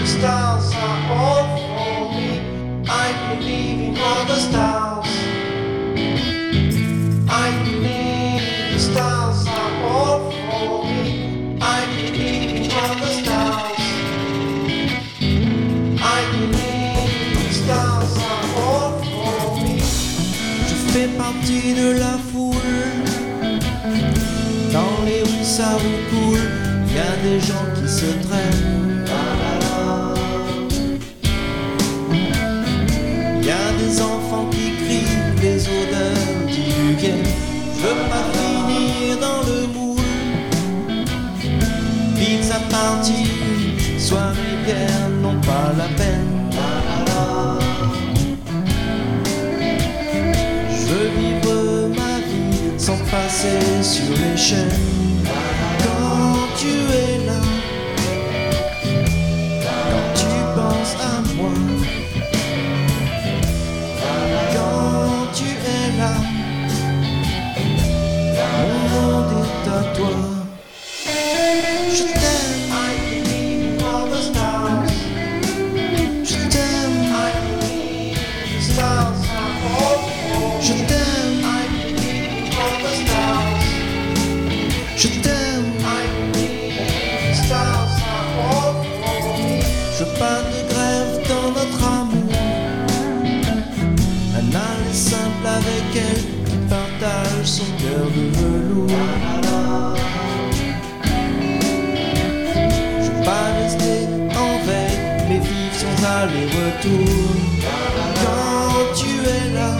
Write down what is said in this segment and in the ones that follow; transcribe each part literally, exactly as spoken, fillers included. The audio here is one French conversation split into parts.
the stars are all for me. I believe in all the stars. I believe the stars are all for me. I believe in all the stars. I believe the stars are all for me. Je fais partie de la foule. Dans les rues ça vous coule. Y a des gens qui se traînent. Y a des enfants qui crient les odeurs du week-end. Je veux pas finir dans le moule. Pizza party, soirée bière, non pas la peine. Je veux vivre ma vie sans passer sur les chaînes. Quand tu es là, quand tu penses à moi, quand tu es là, mon monde est à toi. Je t'aime, I believe in all the stars. Je t'aime, I believe the stars are all for me. Je t'aime, I believe in all the stars. Je t'aime, I believe the stars are all for me. Je veux pas de grève dans notre amour. Un aller simple avec elle qui partage son cœur de velours. Je veux pas rester en veille, mais vivre sans aller-retour. Quand tu es là,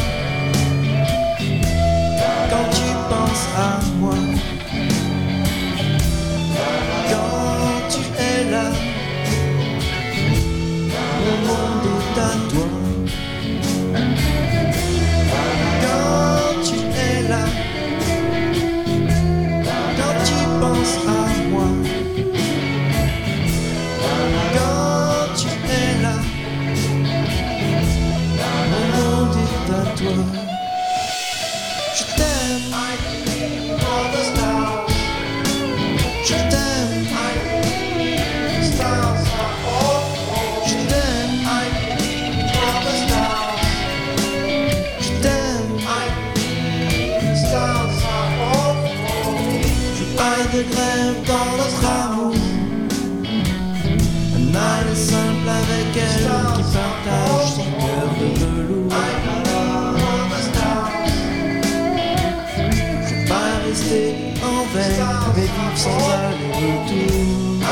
quand tu penses à moi, quand tu es là, mon monde est à toi. Quand tu es là, quand tu penses à moi, quand tu es là, mon monde est à toi. Je t'aime, I believe in all the stars. Je t'aime, I believe the stars are all for me. Je t'aime, I believe in all the stars. Je t'aime, I believe the stars are all for me. Je veux pas de grève dans notre amour. Un aller simple avec elle qui partage son cœur de velours. Je veux pas rester en veille, mais vivre sans aller-retour.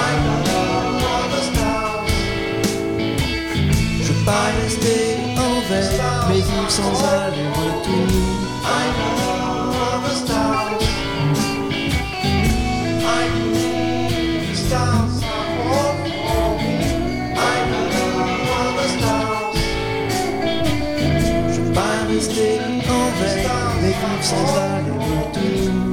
Je veux pas rester en veille, mais vivre sans aller-retour. Je veux pas rester en veille, mais vivre sans aller-retour.